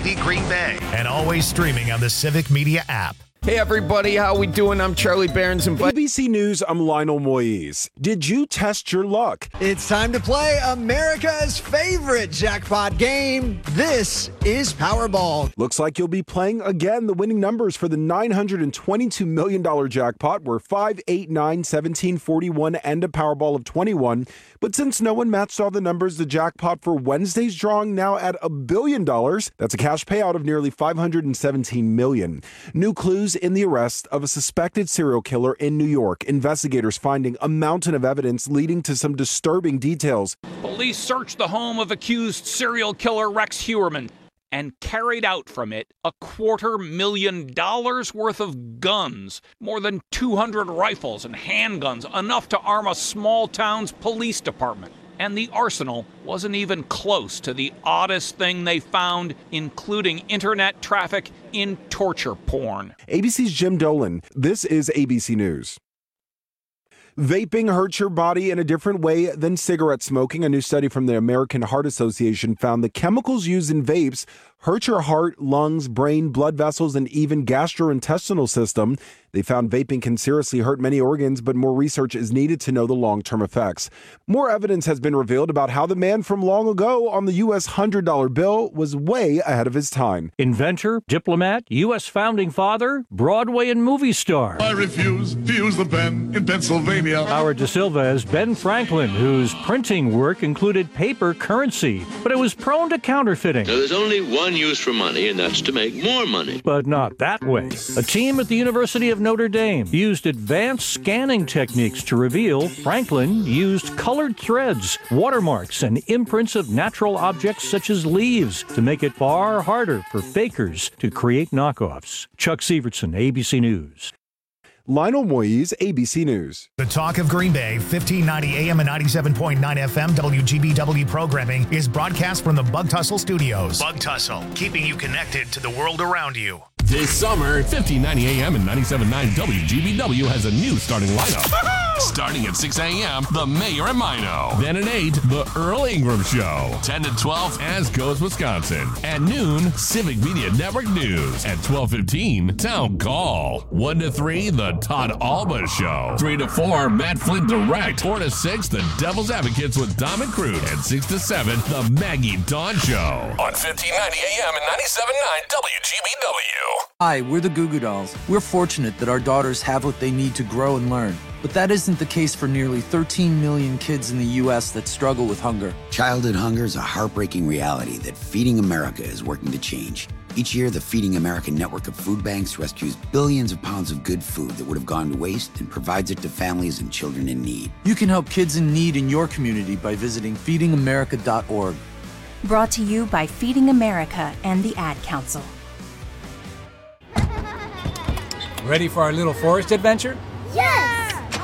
WGB Green Bay, and always streaming on the Civic Media app. Hey everybody, how we doing? I'm Charlie Behrens and ABC News, I'm Lionel Moise. Did you test your luck? It's time to play America's favorite jackpot game. This is Powerball. Looks like you'll be playing again. The winning numbers for the $922 million jackpot were 5, 8, 9, 17, 41, and a Powerball of 21. But since no one matched all the numbers, the jackpot for Wednesday's drawing now at $1 billion. That's a cash payout of nearly $517 million. New clues in the arrest of a suspected serial killer in New York. Investigators finding a mountain of evidence leading to some disturbing details. Police searched the home of accused serial killer Rex Heuermann and carried out from it $250,000 worth of guns, more than 200 rifles and handguns, enough to arm a small town's police department. And the arsenal wasn't even close to the oddest thing they found, including internet traffic in torture porn. ABC's Jim Dolan. This is ABC News. Vaping hurts your body in a different way than cigarette smoking. A new study from the American Heart Association found the chemicals used in vapes hurt your heart, lungs, brain, blood vessels, and even gastrointestinal system. They found vaping can seriously hurt many organs, but more research is needed to know the long-term effects. More evidence has been revealed about how the man from long ago on the U.S. $100 bill was way ahead of his time. Inventor, diplomat, U.S. founding father, Broadway and movie star. I refuse to use the pen in Pennsylvania. Howard Da Silva as Ben Franklin, whose printing work included paper currency, but it was prone to counterfeiting. Now, there's only one use for money, and that's to make more money. But not that way. A team at the University of Notre Dame used advanced scanning techniques to reveal Franklin used colored threads, watermarks, and imprints of natural objects such as leaves to make it far harder for fakers to create knockoffs. Chuck Sievertson, ABC News. Lionel Moise, ABC News. The Talk of Green Bay, 1590 AM and 97.9 FM WGBW programming is broadcast from the Bug Tussle Studios. Bug Tussle, keeping you connected to the world around you. This summer, 1590 AM and 97.9 WGBW has a new starting lineup. Starting at 6 a.m., The Mayor and Mino. Then at 8, The Earl Ingram Show. 10 to 12, As Goes Wisconsin. At noon, Civic Media Network News. At 12:15, Town Call. 1 to 3, The Todd Alba Show. 3 to 4, Matt Flint Direct. 4 to 6, The Devil's Advocates with Dom and Crude. And 6 to 7, The Maggie Dawn Show. On 1590 AM and 97.9 WGBW. Hi, we're the Goo Goo Dolls. We're fortunate that our daughters have what they need to grow and learn. But that isn't the case for nearly 13 million kids in the U.S. that struggle with hunger. Childhood hunger is a heartbreaking reality that Feeding America is working to change. Each year, the Feeding America network of food banks rescues billions of pounds of good food that would have gone to waste and provides it to families and children in need. You can help kids in need in your community by visiting feedingamerica.org. Brought to you by Feeding America and the Ad Council. Ready for our little forest adventure? Yes!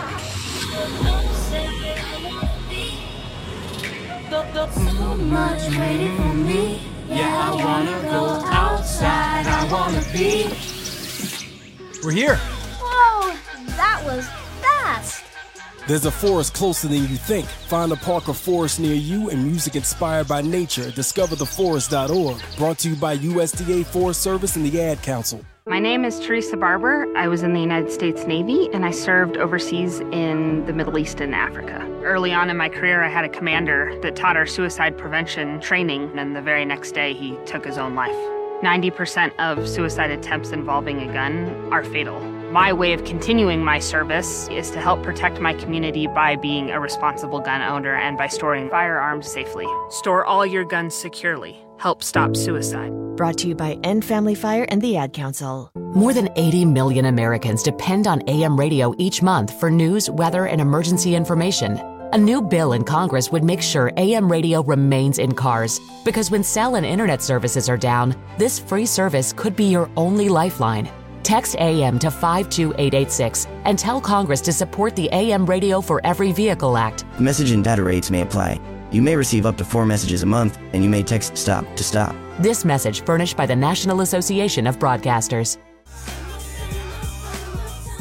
So much waiting for me. Yeah, I wanna go outside. I wanna be. We're here. Whoa, that was fast. There's a forest closer than you think. Find a park or forest near you and music inspired by nature. DiscoverTheForest.org. Brought to you by USDA Forest Service and the Ad Council. My name is Teresa Barber. I was in the United States Navy, and I served overseas in the Middle East and Africa. Early on in my career, I had a commander that taught our suicide prevention training, and the very next day, he took his own life. 90% of suicide attempts involving a gun are fatal. My way of continuing my service is to help protect my community by being a responsible gun owner and by storing firearms safely. Store all your guns securely. Help stop suicide. Brought to you by End Family Fire and the Ad Council. More than 80 million Americans depend on AM radio each month for news, weather, and emergency information. A new bill in Congress would make sure AM radio remains in cars, because when cell and internet services are down, this free service could be your only lifeline. Text AM to 52886 and tell Congress to support the AM Radio for Every Vehicle Act. Message and data rates may apply. You may receive up to 4 messages a month, and you may text STOP to stop. This message furnished by the National Association of Broadcasters.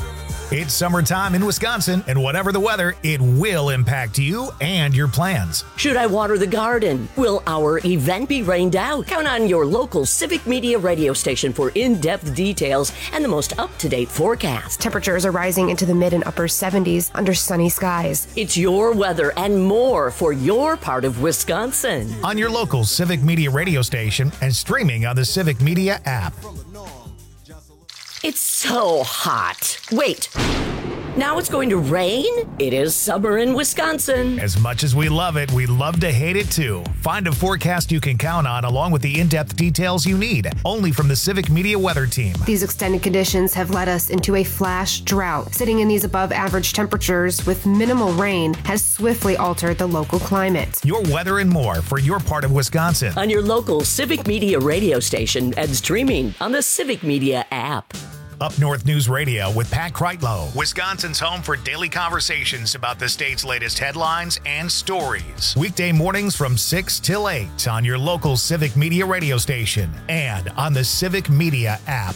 It's summertime in Wisconsin, and whatever the weather, it will impact you and your plans. Should I water the garden? Will our event be rained out? Count on your local Civic Media radio station for in-depth details and the most up-to-date forecast. Temperatures are rising into the mid and upper 70s under sunny skies. It's your weather and more for your part of Wisconsin. On your local Civic Media radio station and streaming on the Civic Media app. It's so hot. Wait. Now it's going to rain? It is summer in Wisconsin. As much as we love it, we love to hate it too. Find a forecast you can count on along with the in-depth details you need. Only from the Civic Media Weather Team. These extended conditions have led us into a flash drought. Sitting in these above average temperatures with minimal rain has swiftly altered the local climate. Your weather and more for your part of Wisconsin. On your local Civic Media radio station and streaming on the Civic Media app. Up North News Radio with Pat Kreitlow, Wisconsin's home for daily conversations about the state's latest headlines and stories. Weekday mornings from 6 till 8 on your local Civic Media radio station and on the Civic Media app.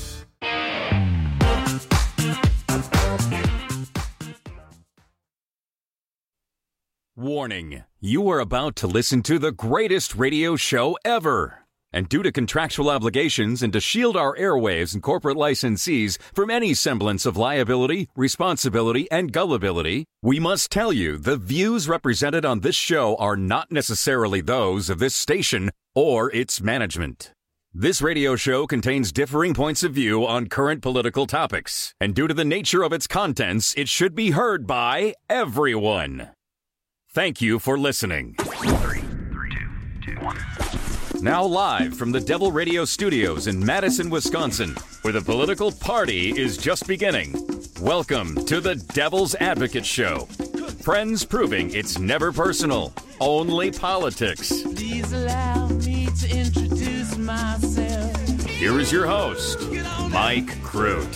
Warning, you are about to listen to the greatest radio show ever. And due to contractual obligations and to shield our airwaves and corporate licensees from any semblance of liability, responsibility, and gullibility, we must tell you the views represented on this show are not necessarily those of this station or its management. This radio show contains differing points of view on current political topics, and due to the nature of its contents, it should be heard by everyone. Thank you for listening. 3, 2, 1. Now live from the Devil Radio Studios in Madison, Wisconsin, where the political party is just beginning. Welcome to the Devil's Advocate Show. Friends proving it's never personal, only politics. Please allow me to introduce myself. Here is your host, Mike Crute.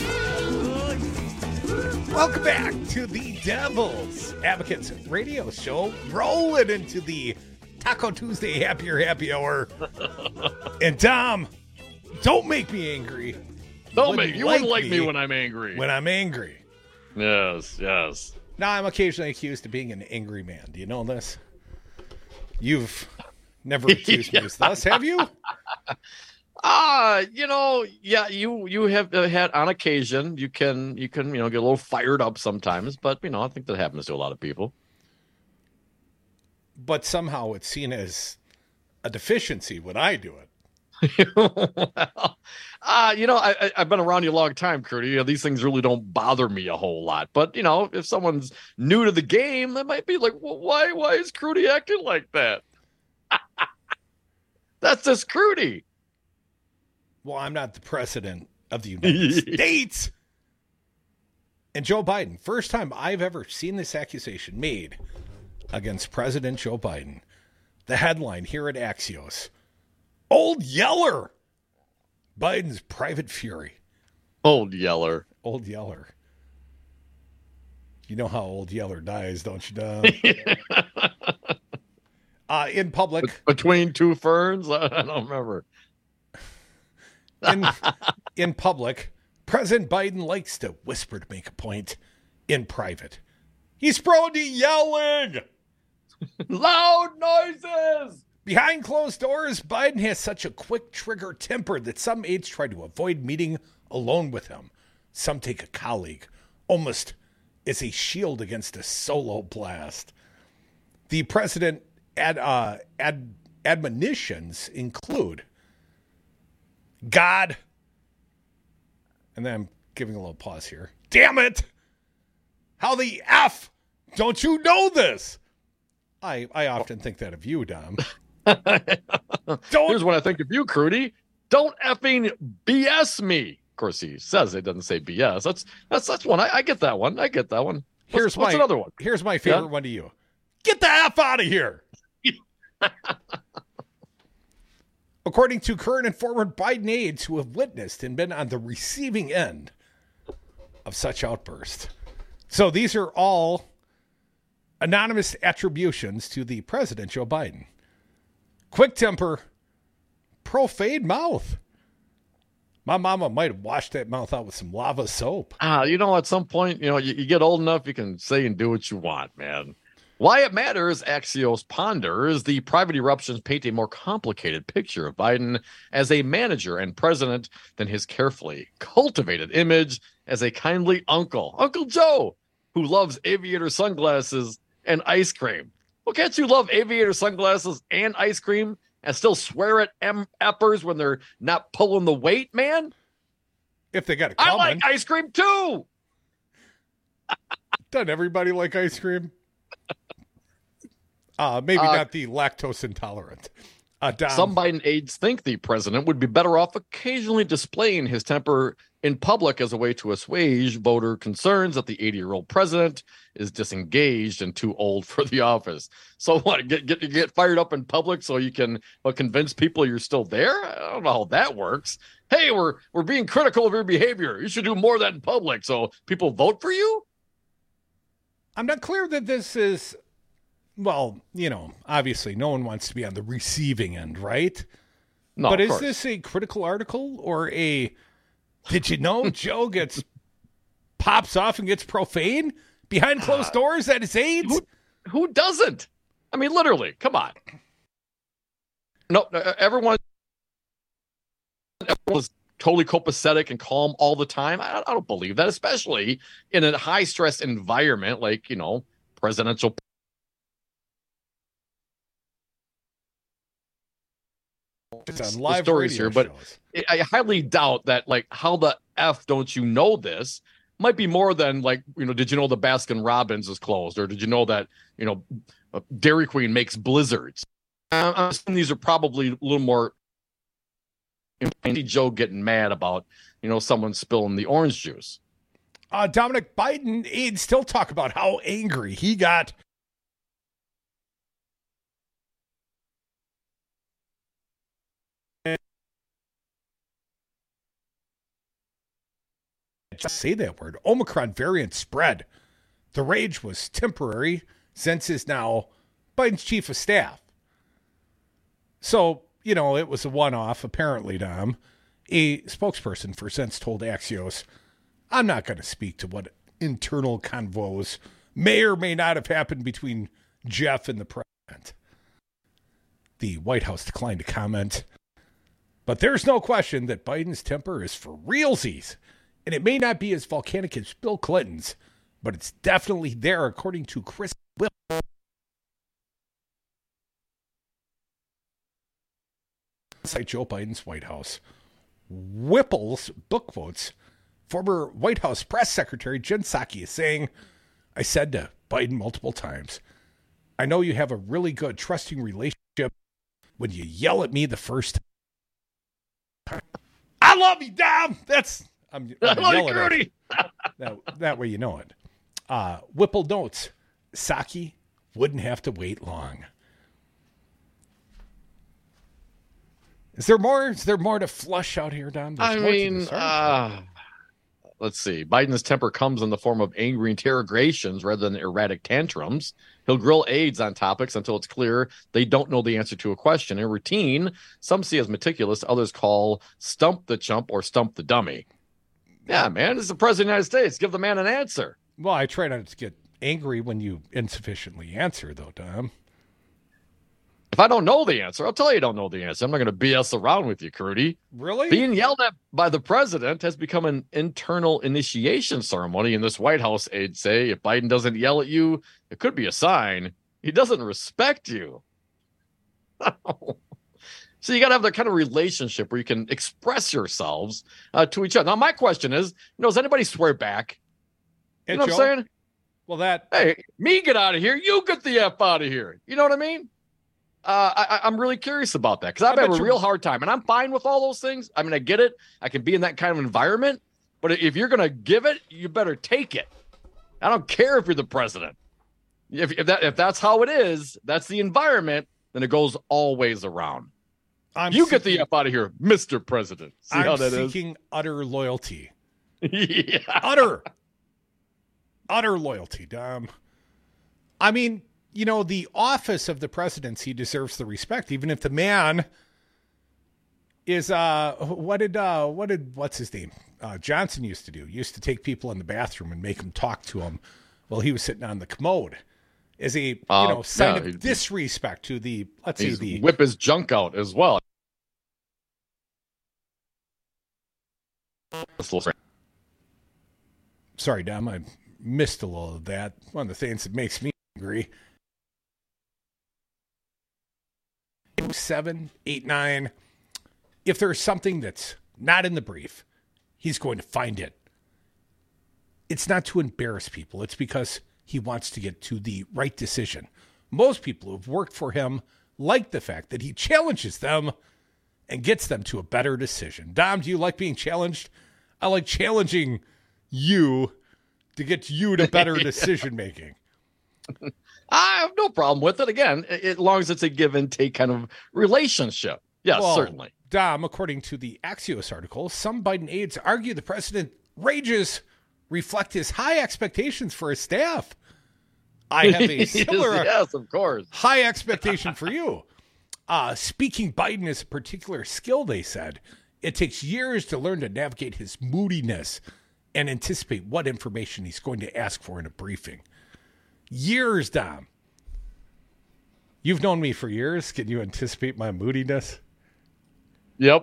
Welcome back to the Devil's Advocates Radio Show. Rolling into the Taco Tuesday happy hour. And Tom, don't make me angry. You wouldn't like me when I'm angry. When I'm angry. Yes. Now, I'm occasionally accused of being an angry man. Do you know this? You've never accused me of this, have you? You have had on occasion. You can get a little fired up sometimes, but I think that happens to a lot of people. But somehow it's seen as a deficiency when I do it. I've been around you a long time, Curdy. These things really don't bother me a whole lot. But, if someone's new to the game, they might be like, well, why is Crudy acting like that? That's just Crudy. Well, I'm not the president of the United States. And Joe Biden, first time I've ever seen this accusation made against President Joe Biden. The headline here at Axios: Old Yeller, Biden's private fury. Old Yeller. You know how Old Yeller dies, don't you, Dom? In public. Between two ferns? I don't remember. In public, President Biden likes to whisper to make a point. In private, he's prone to yelling. Loud noises! Behind closed doors, Biden has such a quick trigger temper that some aides try to avoid meeting alone with him. Some take a colleague, almost as a shield against a solo blast. The president admonitions include God, and then I'm giving a little pause here. Damn it! How the F don't you know this? I often think that of you, Dom. Here's what I think of you, Crudy. Don't effing BS me. Of course, he says it doesn't say BS. That's one. I get that one. What's another one? Here's my favorite one to you. Get the F out of here. According to current and former Biden aides who have witnessed and been on the receiving end of such outbursts. So these are all anonymous attributions to the president, Joe Biden. Quick temper, profane mouth, My mama might have washed that mouth out with some lava soap. At some point, you get old enough, you can say and do what you want, man. Why it matters, Axios ponders, the private eruptions paint a more complicated picture of Biden as a manager and president than his carefully cultivated image as a kindly uncle, Uncle Joe, who loves aviator sunglasses and ice cream. Well, can't you love aviator sunglasses and ice cream and still swear at M-uppers when they're not pulling the weight, man? If they got it I coming. like ice cream, too! Doesn't everybody like ice cream? Maybe not the lactose intolerant. Dom. Some Biden aides think the president would be better off occasionally displaying his temper in public as a way to assuage voter concerns that the 80-year-old president is disengaged and too old for the office. So what? Get fired up in public so you can convince people you're still there? I don't know how that works. Hey, we're being critical of your behavior. You should do more of that in public so people vote for you? I'm not clear that this is... Well, obviously no one wants to be on the receiving end, right? No, but of is course. this a critical article or a, did you know Joe pops off and gets profane behind closed doors at his aides? Who doesn't? I mean, literally, come on. No, everyone was totally copacetic and calm all the time. I don't believe that, especially in a high-stress environment like, presidential. It's on live stories radio here, but shows. I highly doubt that, how the F don't you know this might be more than did you know the Baskin Robbins is closed, or did you know that, Dairy Queen makes blizzards? I'm assuming these are probably a little more Joe getting mad about, someone spilling the orange juice. Dominic, Biden aides still talk about how angry he got. Just say that word. Omicron variant spread. The rage was temporary. Sense is now Biden's chief of staff. So, it was a one-off, apparently, Dom. A spokesperson for Sense told Axios, I'm not going to speak to what internal convos may or may not have happened between Jeff and the president. The White House declined to comment. But there's no question that Biden's temper is for realsies. And it may not be as volcanic as Bill Clinton's, but it's definitely there, according to Chris Whipple. Inside Joe Biden's White House. Whipple's book quotes former White House press secretary Jen Psaki is saying, I said to Biden multiple times, I know you have a really good trusting relationship when you yell at me the first time. I love you, Dom! I'm yelling at it. That way you know it. Whipple notes, Psaki wouldn't have to wait long. Is there more to flush out here, Dom? Let's see. Biden's temper comes in the form of angry interrogations rather than erratic tantrums. He'll grill aides on topics until it's clear they don't know the answer to a question. In routine, some see as meticulous, others call stump the chump or stump the dummy. Yeah, man, this is the president of the United States. Give the man an answer. Well, I try not to get angry when you insufficiently answer, though, Dom. If I don't know the answer, I'll tell you I don't know the answer. I'm not going to BS around with you, Crudy. Really? Being yelled at by the president has become an internal initiation ceremony in this White House, aides say. If Biden doesn't yell at you, it could be a sign he doesn't respect you. So you got to have that kind of relationship where you can express yourselves to each other. Now, my question is, does anybody swear back? You know what I'm saying? Well, hey, me get out of here. You get the F out of here. You know what I mean? I'm really curious about that because I've had a real hard time, and I'm fine with all those things. I mean, I get it. I can be in that kind of environment, but if you're going to give it, you better take it. I don't care if you're the president. If that's how it is, that's the environment, then it goes always around. Get the F out of here, Mr. President. See how that is? I'm seeking utter loyalty. Yeah. Utter loyalty, Dom. I mean, the office of the presidency deserves the respect, even if the man is what's his name? Johnson used to do. Used to take people in the bathroom and make them talk to him while he was sitting on the commode. Is a sign of disrespect to the whip his junk out as well. Sorry, Dom, I missed a little of that. One of the things that makes me angry. 7, 8, 9. If there's something that's not in the brief, he's going to find it. It's not to embarrass people. It's because he wants to get to the right decision. Most people who've worked for him like the fact that he challenges them and gets them to a better decision. Dom, do you like being challenged? I like challenging you to get you to better decision making. I have no problem with it. Again, as long as it's a give and take kind of relationship. Yes, certainly. Dom, according to the Axios article, some Biden aides argue the president's rages reflect his high expectations for his staff. I have a similar yes, of course. high expectation for you. Speaking Biden is a particular skill, they said. It takes years to learn to navigate his moodiness and anticipate what information he's going to ask for in a briefing. Years, Dom. You've known me for years. Can you anticipate my moodiness? Yep.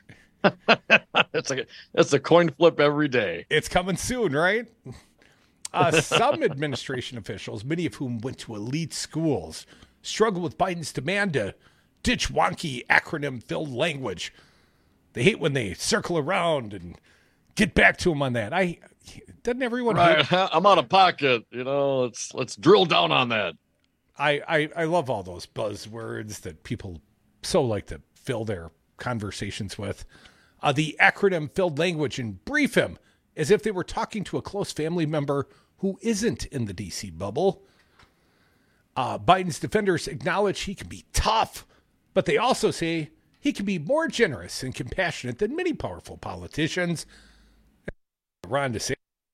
It's a coin flip every day. It's coming soon, right? Some administration officials, many of whom went to elite schools, struggle with Biden's demand to ditch wonky acronym-filled language. They hate when they circle around and get back to him on that. Doesn't everyone hate? I'm out of pocket. Let's drill down on that. I love all those buzzwords that people so like to fill their conversations with. The acronym-filled language, and brief him as if they were talking to a close family member who isn't in the D.C. bubble. Biden's defenders acknowledge he can be tough, but they also say he can be more generous and compassionate than many powerful politicians. Ron DeSantis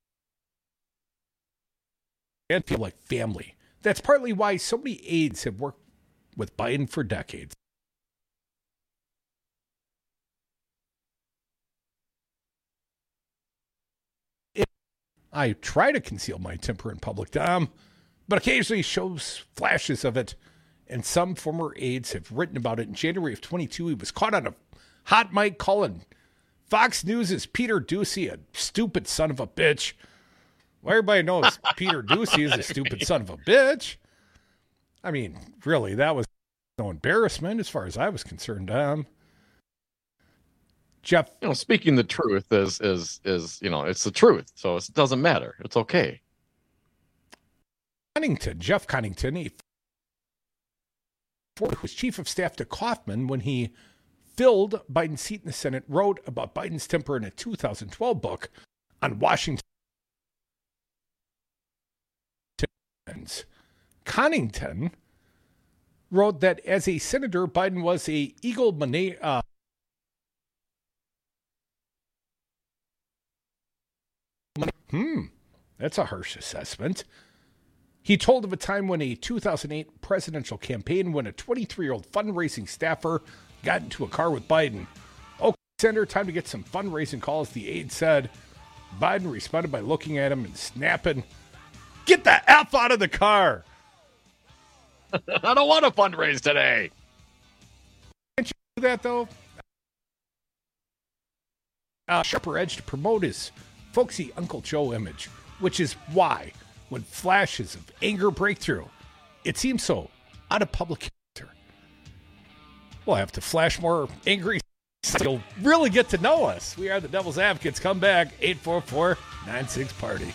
and feel like family. That's partly why so many aides have worked with Biden for decades. I try to conceal my temper in public, Dom, but occasionally shows flashes of it, and some former aides have written about it. In January of 22, he was caught on a hot mic calling Fox News' Peter Doocy a stupid son of a bitch. Well, everybody knows Peter Doocy is a stupid son of a bitch. I mean, really, that was no embarrassment as far as I was concerned, Dom. Jeff, speaking the truth is it's the truth, so it doesn't matter. It's okay. Jeff Connington, who was chief of staff to Kaufman when he filled Biden's seat in the Senate, wrote about Biden's temper in a 2012 book on Washington. Connington wrote that as a senator, Biden was a egomaniac. That's a harsh assessment. He told of a time when a 2008 presidential campaign when a 23-year-old fundraising staffer got into a car with Biden. Okay, Senator, time to get some fundraising calls, the aide said. Biden responded by looking at him and snapping, "Get the F out of the car." I don't want to fundraise today. Can't you do that, though? Sharper edge to promote his folksy Uncle Joe image, which is why, when flashes of anger break through, it seems so out of public character. We'll have to flash more angry. You'll really get to know us. We are the Devil's Advocates. Come back, 844-96-PARTY.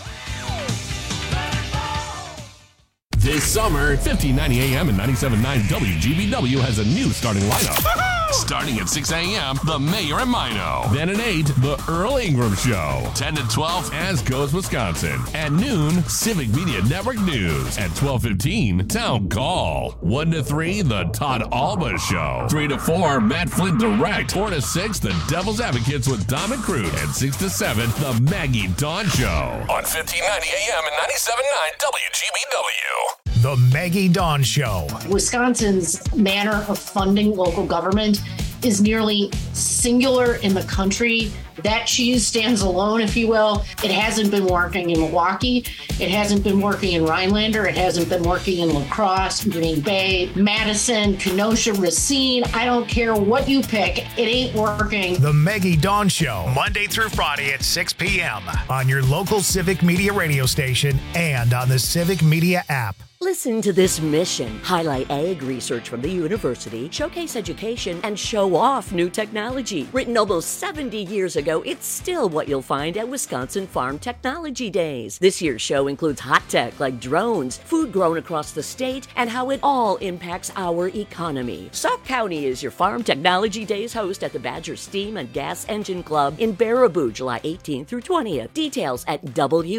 This summer, 1590 AM and 97.9 WGBW has a new starting lineup. Starting at 6 a.m., the Mayor and Mino. Then at 8, the Earl Ingram Show. 10 to 12, As Goes Wisconsin. At noon, Civic Media Network News. At 12:15, Town Call. 1 to 3, the Todd Alba Show. 3 to 4, Matt Flint Direct. 4 to 6, the Devil's Advocates with Dom and Cruz. And 6 to 7, the Maggie Dawn Show. On 1590 AM and 97.9 WGBW. The Maggie Dawn Show. Wisconsin's manner of funding local government is nearly singular in the country. That cheese stands alone, if you will. It hasn't been working in Milwaukee. It hasn't been working in Rhinelander. It hasn't been working in La Crosse, Green Bay, Madison, Kenosha, Racine. I don't care what you pick. It ain't working. The Maggie Dawn Show, Monday through Friday at 6 p.m. on your local Civic Media radio station and on the Civic Media app. Listen to this mission. Highlight ag research from the university, showcase education, and show off new technology. Written almost 70 years ago, it's still what you'll find at Wisconsin Farm Technology Days. This year's show includes hot tech like drones, food grown across the state, and how it all impacts our economy. Sauk County is your Farm Technology Days host at the Badger Steam and Gas Engine Club in Baraboo, July 18th through 20th. Details at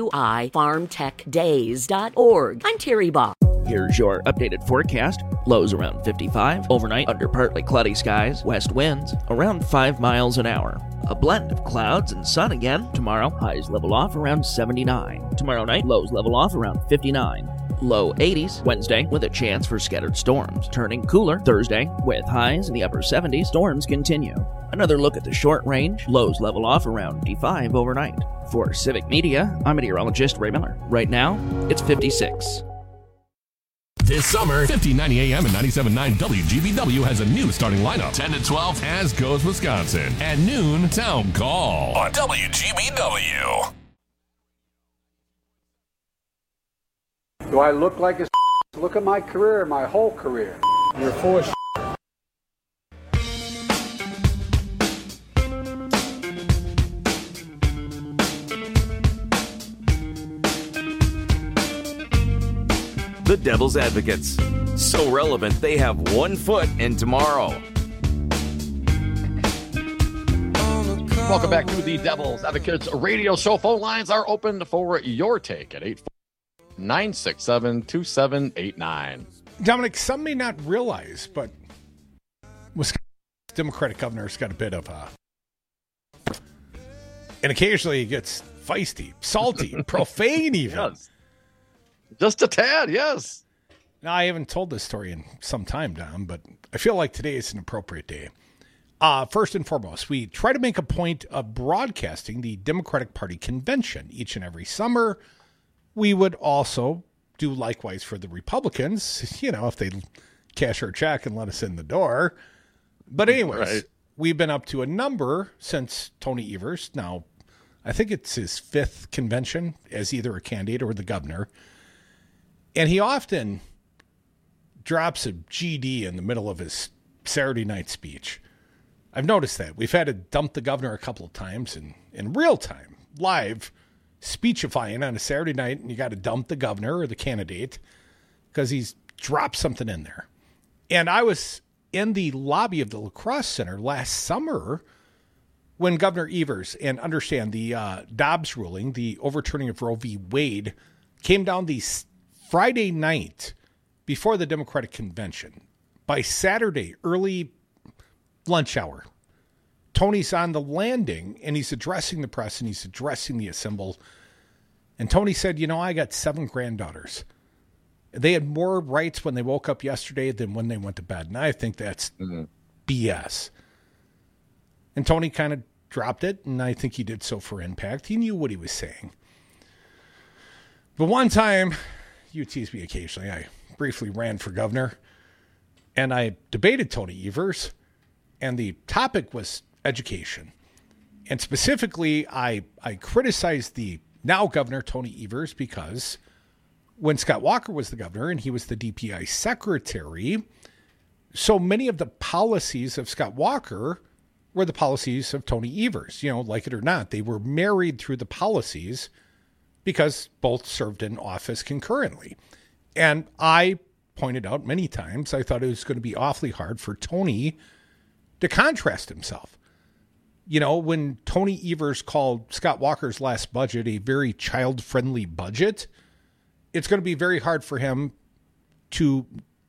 wifarmtechdays.org. I'm Terry Bach. Here's your updated forecast. Lows around 55. Overnight, under partly cloudy skies. West winds around 5 miles an hour. A blend of clouds and sun again. Tomorrow, highs level off around 79. Tomorrow night, lows level off around 59. Low 80s Wednesday with a chance for scattered storms. Turning cooler Thursday with highs in the upper 70s. Storms continue. Another look at the short range. Lows level off around 55 overnight. For Civic Media, I'm meteorologist Ray Miller. Right now, it's 56. This summer, 1590 AM and 97.9 WGBW has a new starting lineup. 10 to 12, As Goes Wisconsin. At noon, Town Call on WGBW. Do I look like a Look at my career, my whole career. You're full of The Devil's Advocates. So relevant, they have one foot in tomorrow. Welcome back to the Devil's Advocates radio show. Phone lines are open for your take at 849-667-2789. Dominic, some may not realize, but Wisconsin Democratic governor's got a bit of a... And occasionally he gets feisty, salty, profane even. Yes. Just a tad, yes. Now, I haven't told this story in some time, Dom, but I feel like today is an appropriate day. First and foremost, we try to make a point of broadcasting the Democratic Party convention each and every summer. We would also do likewise for the Republicans, you know, if they cash our check and let us in the door. But anyways, right. We've been up to a number since Tony Evers. Now, I think it's his 5th convention as either a candidate or the governor. And he often drops a GD in the middle of his Saturday night speech. I've noticed that. We've had to dump the governor a couple of times in real time, live, speechifying on a Saturday night, and you got to dump the governor or the candidate because he's dropped something in there. And I was in the lobby of the La Crosse Center last summer when Governor Evers, and understand the Dobbs ruling, the overturning of Roe v. Wade, came down the Friday night before the Democratic convention. By Saturday, early lunch hour, Tony's on the landing and he's addressing the press and he's addressing the assembled. And Tony said, you know, I got 7 granddaughters. They had more rights when they woke up yesterday than when they went to bed. And I think that's BS. And Tony kind of dropped it, and I think he did so for impact. He knew what he was saying. But one time, you tease me occasionally, I briefly ran for governor, and I debated Tony Evers, and the topic was education. And specifically, I criticized the now governor, Tony Evers, because when Scott Walker was the governor and he was the DPI secretary, so many of the policies of Scott Walker were the policies of Tony Evers. You know, like it or not, they were married through the policies because both served in office concurrently. And I pointed out many times, I thought it was going to be awfully hard for Tony to contrast himself. You know, when Tony Evers called Scott Walker's last budget a very child-friendly budget, it's going to be very hard for him to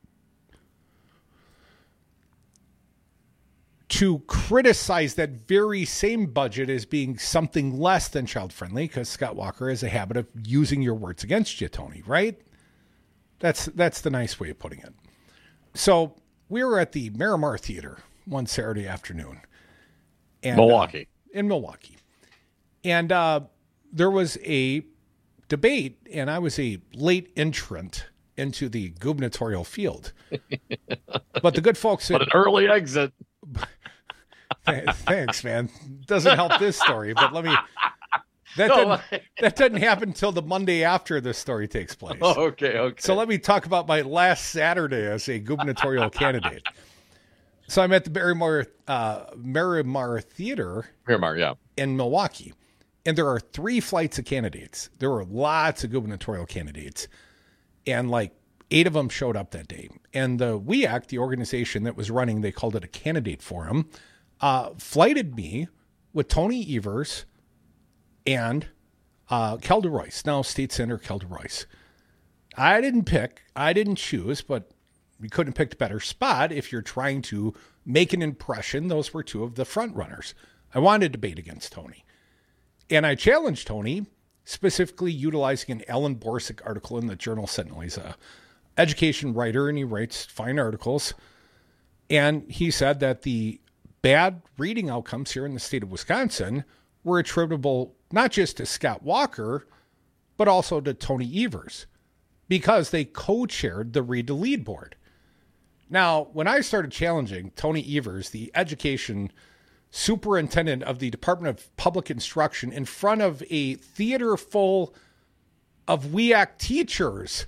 criticize that very same budget as being something less than child-friendly, because Scott Walker has a habit of using your words against you, Tony, right? That's the nice way of putting it. So we were at the Miramar Theater one Saturday afternoon. And, Milwaukee. In Milwaukee. And there was a debate, and I was a late entrant into the gubernatorial field. But the good folks... But an early exit. Thanks, man. Doesn't help this story, but let me... That doesn't happen until the Monday after this story takes place. Oh, okay. So let me talk about my last Saturday as a gubernatorial candidate. So I'm at the Miramar Theater in Milwaukee. And there are 3 flights of candidates. There were lots of gubernatorial candidates. And like 8 of them showed up that day. And the WEAC, the organization that was running, they called it a candidate forum, flighted me with Tony Evers and Kelda Royce, now State Senator Kelda Royce. I didn't choose, but we couldn't have picked a better spot if you're trying to make an impression. Those were 2 of the front runners. I wanted to debate against Tony. And I challenged Tony, specifically utilizing an Alan Borsick article in the Journal Sentinel. He's an education writer, and he writes fine articles. And he said that the bad reading outcomes here in the state of Wisconsin were attributable not just to Scott Walker, but also to Tony Evers, because they co-chaired the Read to Lead board. Now, when I started challenging Tony Evers, the education superintendent of the Department of Public Instruction, in front of a theater full of WEAC teachers,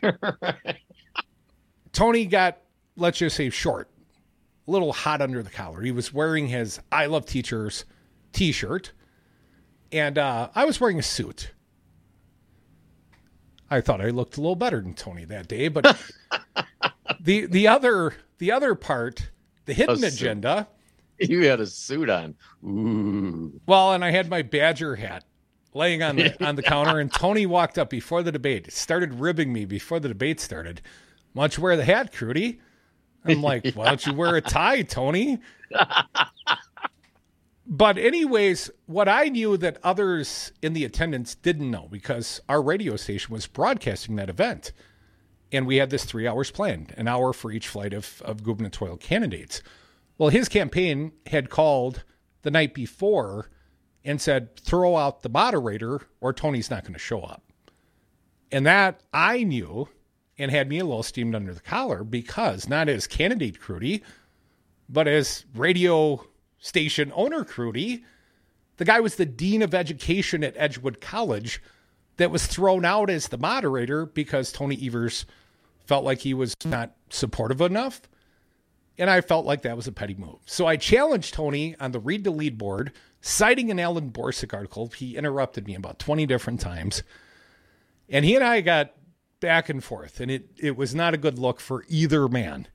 Tony got, let's just say, short, a little hot under the collar. He was wearing his I Love Teachers t-shirt, and I was wearing a suit. I thought I looked a little better than Tony that day, but the other part, the hidden agenda. You had a suit on. Ooh. Well, and I had my Badger hat laying on the counter, and Tony walked up before the debate, started ribbing me before the debate started. Why don't you wear the hat, Crudy? I'm like, why don't you wear a tie, Tony? But anyways, what I knew that others in the attendance didn't know, because our radio station was broadcasting that event. And we had this 3 hours planned, an hour for each flight of gubernatorial candidates. Well, his campaign had called the night before and said, throw out the moderator or Tony's not going to show up. And that I knew and had me a little steamed under the collar, because not as candidate Crudy, but as radio station owner Crudy, the guy was the dean of education at Edgewood College that was thrown out as the moderator because Tony Evers felt like he was not supportive enough. And I felt like that was a petty move. So I challenged Tony on the Read to Lead board, citing an Alan Borsick article. He interrupted me about 20 different times. And he and I got back and forth, and it was not a good look for either man.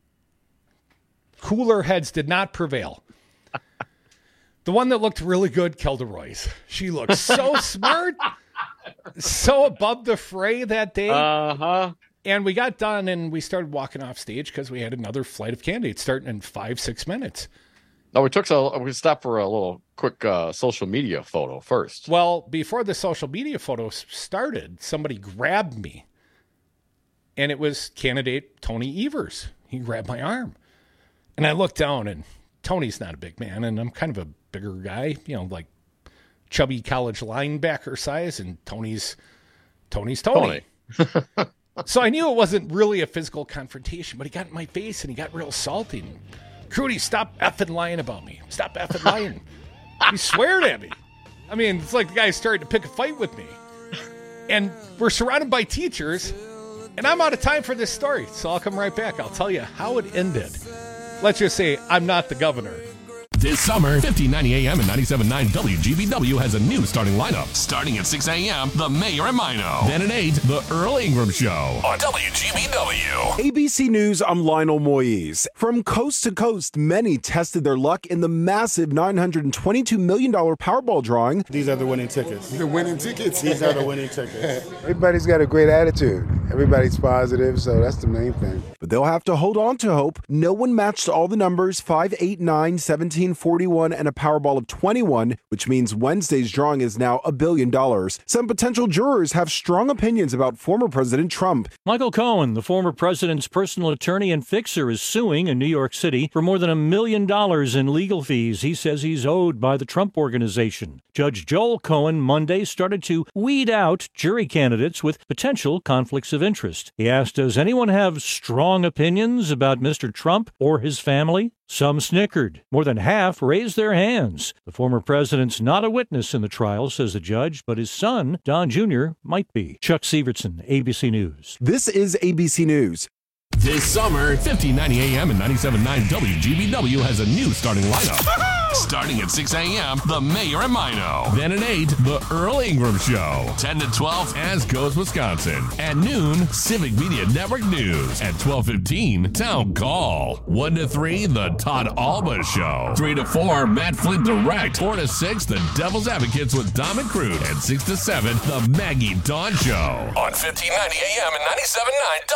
Cooler heads did not prevail. The one that looked really good, Kelda Royce. She looked so smart, so above the fray that day. Uh-huh. And we got done, and we started walking off stage because we had another flight of candidates starting in 5-6 minutes. No, we stopped for a little quick social media photo first. Well, before the social media photo started, somebody grabbed me, and it was candidate Tony Evers. He grabbed my arm, and I looked down, and Tony's not a big man, and I'm kind of a bigger guy, like chubby college linebacker size, and Tony's Tony. So I knew it wasn't really a physical confrontation, but he got in my face and he got real salty. Crudy, stop effing lying about me. Stop effing lying. He sweared at me. I mean, it's like the guy started to pick a fight with me. And we're surrounded by teachers, and I'm out of time for this story, so I'll come right back. I'll tell you how it ended. Let's just say I'm not the governor. This summer, 1590 AM and 97.9 WGBW has a new starting lineup. Starting at 6 a.m., The Mayor and Mino. Then at 8, The Earl Ingram Show on WGBW. ABC News, I'm Lionel Moise. From coast to coast, many tested their luck in the massive $922 million Powerball drawing. These are the winning tickets. The winning tickets. These are the winning tickets. Everybody's got a great attitude. Everybody's positive, so that's the main thing. But they'll have to hold on to hope. No one matched all the numbers 5, 8, 9, 17, 15, 41, and a Powerball of 21, which means Wednesday's drawing is now $1 billion. Some potential jurors have strong opinions about former President Trump. Michael Cohen, the former president's personal attorney and fixer, is suing in New York City for more than $1 million in legal fees he says he's owed by the Trump Organization. Judge Joel Cohen Monday started to weed out jury candidates with potential conflicts of interest. He asked, does anyone have strong opinions about Mr. Trump or his family? Some snickered. More than half raised their hands. The former president's not a witness in the trial, says the judge, but his son, Don Jr., might be. Chuck Sievertson, ABC News. This is ABC News. This summer, 1590 AM and 97.9 WGBW has a new starting lineup. Starting at 6 a.m., The Mayor and Mino. Then at 8, The Earl Ingram Show. 10 to 12, As Goes Wisconsin. At noon, Civic Media Network News. At 12:15, Town Call. 1 to 3, The Todd Alba Show. 3 to 4, Matt Flint Direct. 4 to 6, The Devil's Advocates with Dom and Crude. And 6 to 7, The Maggie Dawn Show. On 1590 AM and 97.9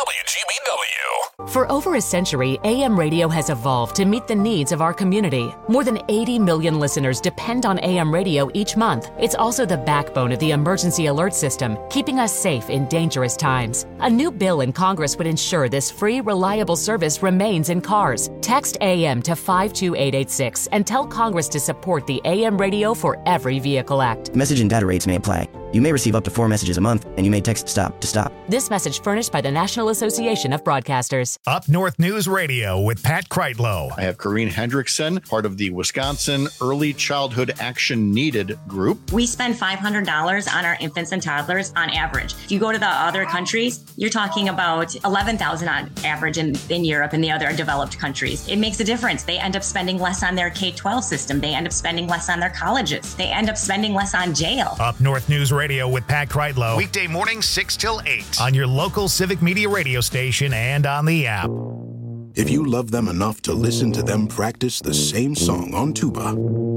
WGBW. For over a century, AM radio has evolved to meet the needs of our community. More than 80 million listeners depend on AM radio each month. It's also the backbone of the emergency alert system, keeping us safe in dangerous times. A new bill in Congress would ensure this free, reliable service remains in cars. Text AM to 52886 and tell Congress to support the AM Radio for Every Vehicle Act. Message and data rates may apply. You may receive up to 4 messages a month, and you may text STOP to stop. This message furnished by the National Association of Broadcasters. Up North News Radio with Pat Kreitlow. I have Corrine Hendrickson, part of the Wisconsin Early Childhood Action Needed group. We spend $500 on our infants and toddlers on average. If you go to the other countries, you're talking about $11,000 on average in Europe and the other developed countries. It makes a difference. They end up spending less on their K-12 system. They end up spending less on their colleges. They end up spending less on jail. Up North News Radio with Pat Kreitlow. Weekday mornings 6 till 8 on your local Civic Media radio station and on the app. If you love them enough to listen to them practice the same song on tuba,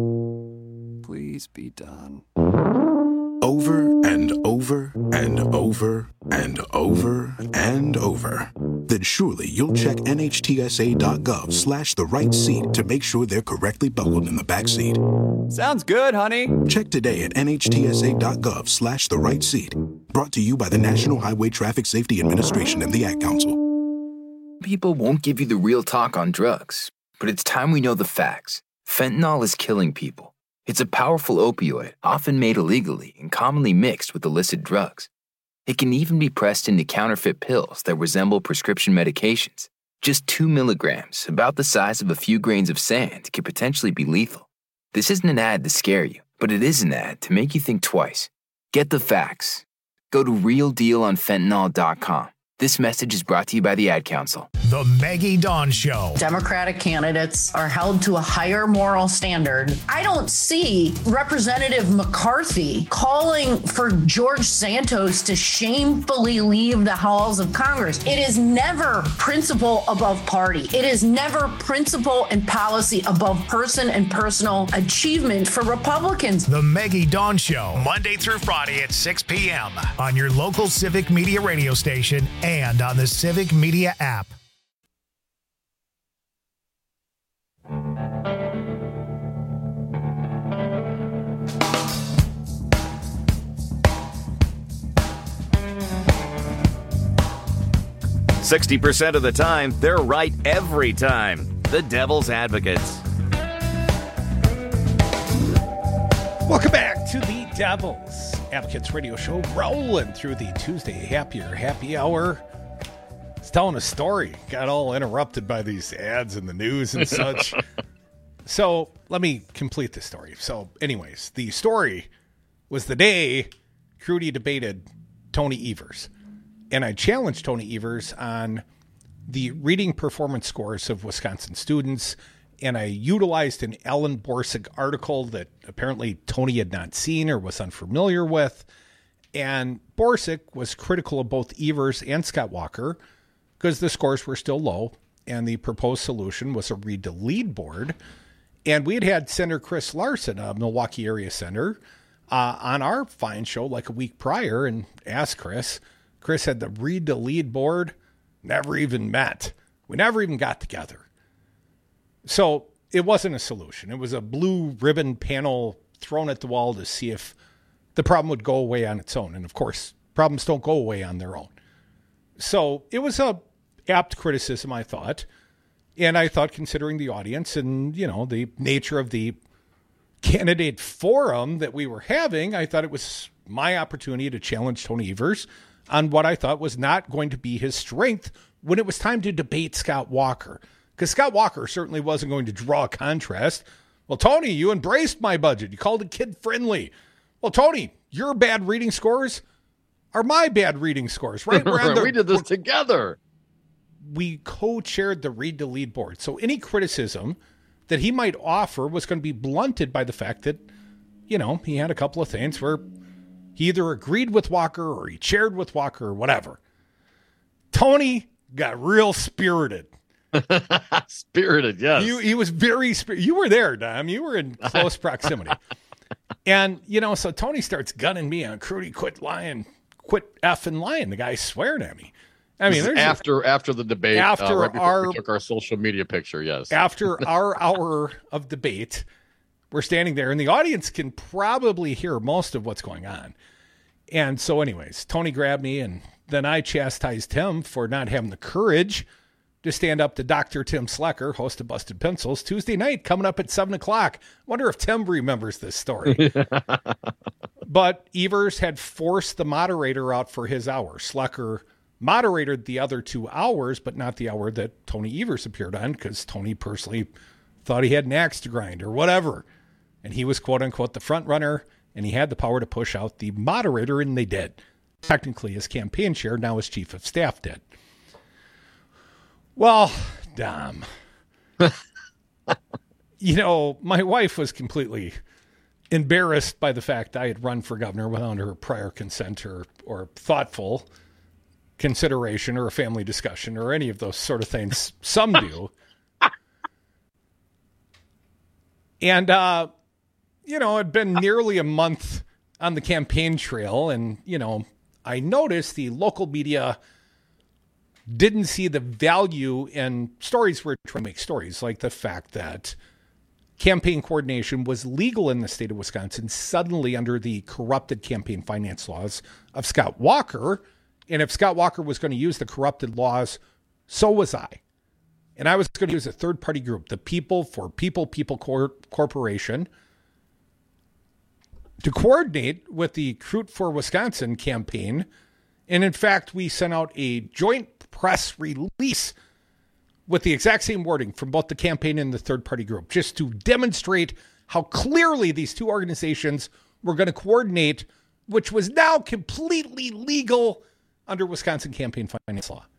please be done. Over and over and over and over and over, then surely you'll check NHTSA.gov/the right seat to make sure they're correctly buckled in the back seat. Sounds good, honey. Check today at NHTSA.gov/the right seat. Brought to you by the National Highway Traffic Safety Administration and the Ad Council. People won't give you the real talk on drugs, but it's time we know the facts. Fentanyl is killing people. It's a powerful opioid, often made illegally and commonly mixed with illicit drugs. It can even be pressed into counterfeit pills that resemble prescription medications. Just 2 milligrams, about the size of a few grains of sand, could potentially be lethal. This isn't an ad to scare you, but it is an ad to make you think twice. Get the facts. Go to realdealonfentanyl.com. This message is brought to you by the Ad Council. The Maggie Dawn Show. Democratic candidates are held to a higher moral standard. I don't see Representative McCarthy calling for George Santos to shamefully leave the halls of Congress. It is never principle above party. It is never principle and policy above person and personal achievement for Republicans. The Maggie Dawn Show, Monday through Friday at 6 p.m. on your local Civic Media radio station and on the Civic Media app. "60% of the time, they're right every time. The Devil's Advocates. Welcome back to the Devil's Advocates radio show, rolling through the Tuesday happy hour. It's telling a story. Got all interrupted by these ads in the news and such. So let me complete the story. So anyways, the story was the day Crudy debated Tony Evers. And I challenged Tony Evers on the reading performance scores of Wisconsin students. And I utilized an Ellen Borsig article that apparently Tony had not seen or was unfamiliar with. And Borsig was critical of both Evers and Scott Walker because the scores were still low. And the proposed solution was a read to lead board. And we had Senator Chris Larson, a Milwaukee area senator, on our fine show like a week prior and asked Chris. Chris had the read to lead board, never even met. We never even got together. So it wasn't a solution. It was a blue ribbon panel thrown at the wall to see if the problem would go away on its own. And of course, problems don't go away on their own. So it was a apt criticism, I thought. And I thought, considering the audience and, the nature of the candidate forum that we were having, I thought it was my opportunity to challenge Tony Evers on what I thought was not going to be his strength when it was time to debate Scott Walker. Because Scott Walker certainly wasn't going to draw a contrast. Well, Tony, you embraced my budget. You called it kid-friendly. Well, Tony, your bad reading scores are my bad reading scores, right? We did this together. We co-chaired the Read to Lead board. So any criticism that he might offer was going to be blunted by the fact that, he had a couple of things where he either agreed with Walker or he chaired with Walker or whatever. Tony got real spirited. Spirited, yes. He was very spirited. You were there, Dom. You were in close proximity. And, so Tony starts gunning me on Crudy, quit effing lying. The guy's swearing at me. I mean, after the debate, right we took our social media picture, yes. After our hour of debate, we're standing there, and the audience can probably hear most of what's going on. And so anyways, Tony grabbed me, and then I chastised him for not having the courage to stand up to Dr. Tim Slecker, host of Busted Pencils, Tuesday night, coming up at 7 o'clock. Wonder if Tim remembers this story. But Evers had forced the moderator out for his hour. Slecker moderated the other 2 hours, but not the hour that Tony Evers appeared on, because Tony personally thought he had an axe to grind or whatever. And he was, quote unquote, the front runner, and he had the power to push out the moderator, and they did. Technically, his campaign chair, now his chief of staff, did. Well, Dom, my wife was completely embarrassed by the fact I had run for governor without her prior consent or thoughtful consideration or a family discussion or any of those sort of things. Some do. And, it'd been nearly a month on the campaign trail. And, I noticed the local media didn't see the value in stories we're trying to make stories, like the fact that campaign coordination was legal in the state of Wisconsin suddenly under the corrupted campaign finance laws of Scott Walker. And if Scott Walker was going to use the corrupted laws, so was I. And I was going to use a third-party group, the People for People Corporation, to coordinate with the Recruit for Wisconsin campaign. And in fact, we sent out a joint press release with the exact same wording from both the campaign and the third-party group, just to demonstrate how clearly these two organizations were going to coordinate, which was now completely legal under Wisconsin campaign finance law.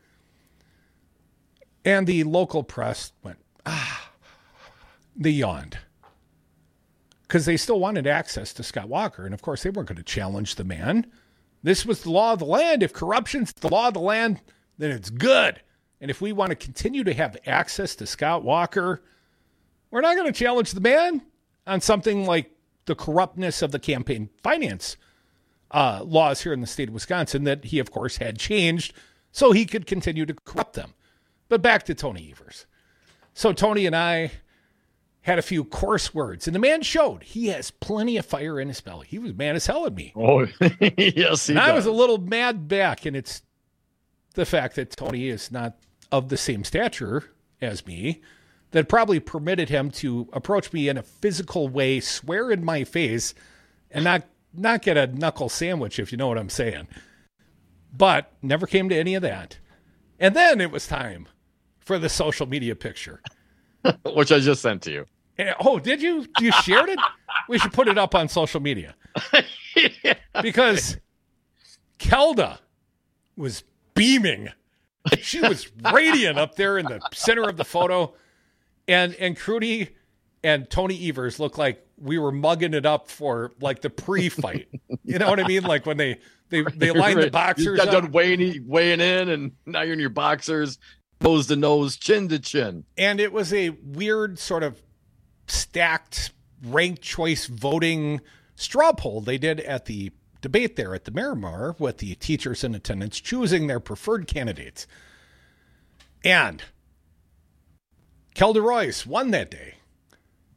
And the local press went, they yawned. Because they still wanted access to Scott Walker. And of course, they weren't going to challenge the man. This was the law of the land. If corruption's the law of the land, then it's good. And if we want to continue to have access to Scott Walker, we're not going to challenge the man on something like the corruptness of the campaign finance laws here in the state of Wisconsin that he, of course, had changed so he could continue to corrupt them. But back to Tony Evers. So Tony and I had a few coarse words, and the man showed he has plenty of fire in his belly. He was mad as hell at me. Oh, yes, he does. I was a little mad back, and it's the fact that Tony is not of the same stature as me that probably permitted him to approach me in a physical way, swear in my face, and not get a knuckle sandwich, if you know what I'm saying. But never came to any of that. And then it was time for the social media picture. Which I just sent to you. Oh, did you? You shared it? We should put it up on social media. Yeah. Because Kelda was beaming. She was radiant up there in the center of the photo. And Crudy and Tony Evers looked like we were mugging it up for like the pre-fight. You know what I mean? Like when they lined the boxers you got done weighing in, and now you're in your boxers, nose to nose, chin to chin. And it was a weird sort of stacked ranked choice voting straw poll they did at the debate there at the Miramar with the teachers in attendance choosing their preferred candidates. And Kelda Royce won that day.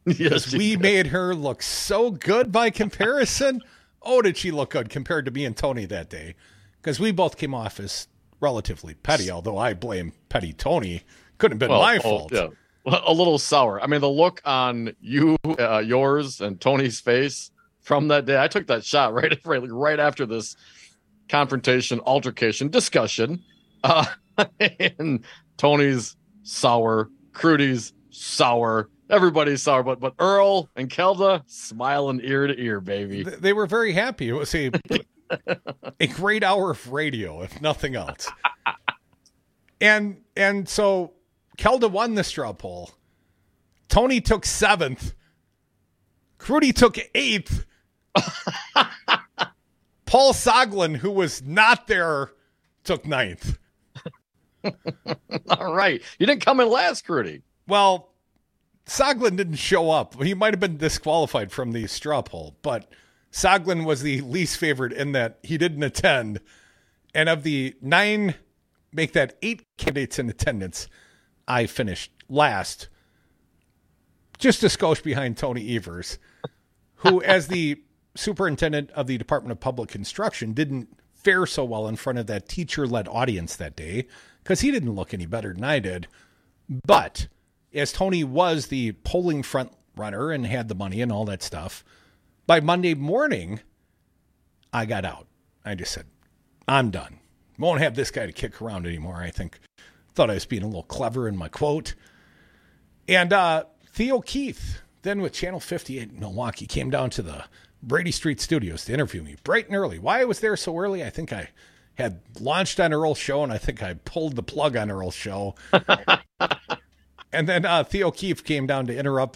Because we made her look so good by comparison. Oh, did she look good compared to me and Tony that day? Because we both came off as relatively petty, although I blame petty Tony. Couldn't have been my fault. Yeah. A little sour. I mean, the look on yours and Tony's face from that day, I took that shot right after this confrontation, altercation, discussion. And Tony's sour, Crudy's sour, everybody's sour, but Earl and Kelda smiling ear to ear, baby. They were very happy. It was a great hour of radio, if nothing else. And so Kelda won the straw poll. Tony took 7th. Crudy took 8th. Paul Soglin, who was not there, took 9th. All right. You didn't come in last, Crudy. Well, Soglin didn't show up. He might have been disqualified from the straw poll, but Soglin was the least favorite in that he didn't attend. And of the 8 candidates in attendance, I finished last, just a skosh behind Tony Evers, who, as the superintendent of the Department of Public Instruction, didn't fare so well in front of that teacher-led audience that day because he didn't look any better than I did. But as Tony was the polling front runner and had the money and all that stuff, by Monday morning, I got out. I just said, I'm done. Won't have this guy to kick around anymore, I think. Thought I was being a little clever in my quote. And Theo Keith, then with Channel 58 in Milwaukee, came down to the Brady Street studios to interview me bright and early. Why I was there so early, I think I had launched on Earl's show, and I think I pulled the plug on Earl's show. And then Theo Keith came down to interrupt.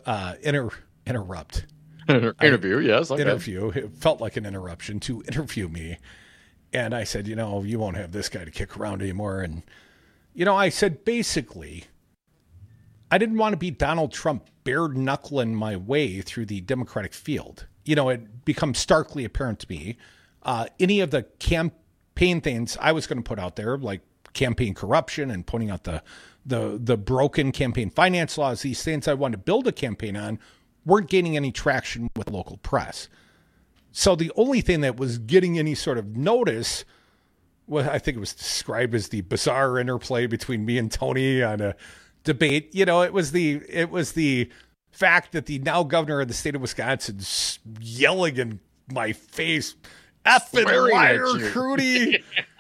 Interview, yes. Okay. Interview. It felt like an interruption to interview me. And I said, you won't have this guy to kick around anymore. And, I said, basically, I didn't want to be Donald Trump bare-knuckling my way through the Democratic field. It becomes starkly apparent to me. Any of the campaign things I was going to put out there, like campaign corruption and pointing out the broken campaign finance laws, these things I wanted to build a campaign on, weren't gaining any traction with local press. So the only thing that was getting any sort of notice was, I think it was described as the bizarre interplay between me and Tony on a debate. It was the fact that the now governor of the state of Wisconsin yelling in my face, effing liar, Crudy.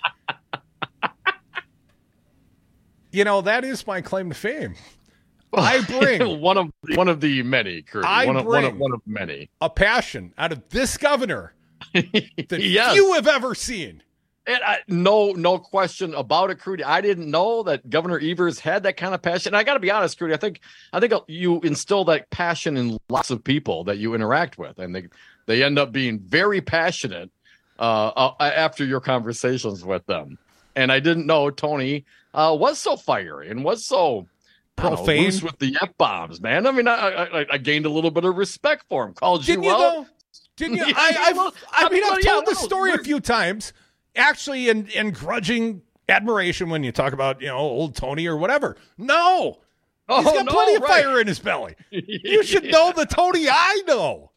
That is my claim to fame. I bring one of the many, Crudy. One of many. A passion out of this governor that few have ever seen. And no question about it, Crudy. I didn't know that Governor Evers had that kind of passion. And I got to be honest, Crudy. I think you instill that passion in lots of people that you interact with, and they end up being very passionate after your conversations with them. And I didn't know Tony was so fiery and was so profane with the F-bombs, man. I mean, I gained a little bit of respect for him. Didn't you, though? Didn't you? I've told this story a few times, actually, in grudging admiration when you talk about, old Tony or whatever. No. He's got plenty of fire in his belly. You should know the Tony I know.